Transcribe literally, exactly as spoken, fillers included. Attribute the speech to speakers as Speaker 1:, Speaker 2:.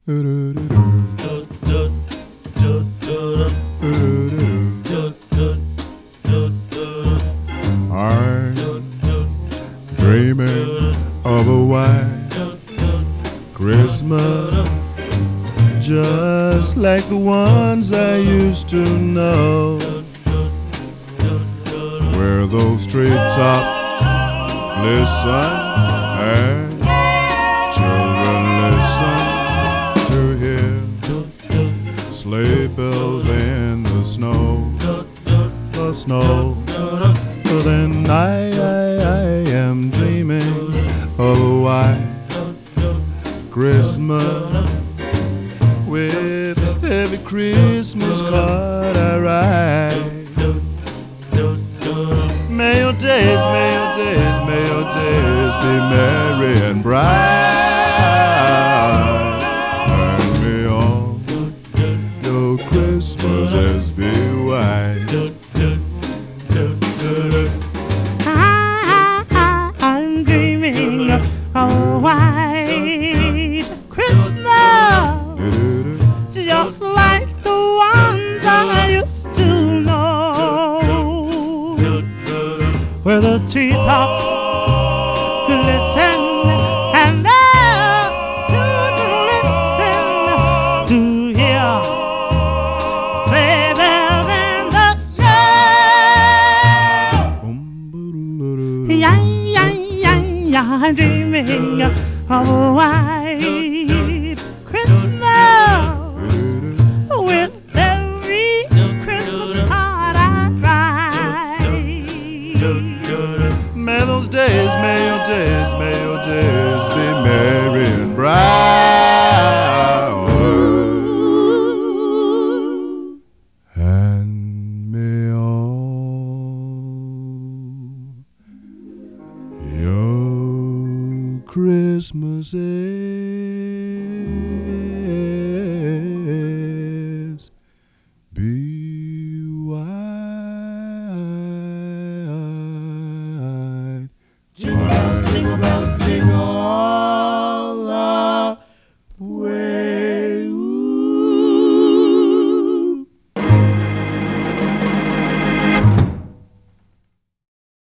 Speaker 1: I'm dreaming of a white Christmas, just like the ones I used to know, where those treetops listen and children listen to hear sleigh bells in the snow, the snow. But then I, I, I am dreaming of a white Christmas, with every Christmas card I write. May your days, may your days, may your days be merry and bright, and may all your Christmases be white.
Speaker 2: I, I'm dreaming of a white Christmas, just like the ones I used to know, where the treetops glisten and the children listen to hear sleigh bells in the snow. Yeah, yeah, yeah, yeah, I'm dreaming of a white Christmas, with every Christmas card I write.
Speaker 1: May those days, may your days, may your days be merry and bright, and may all your Christmases be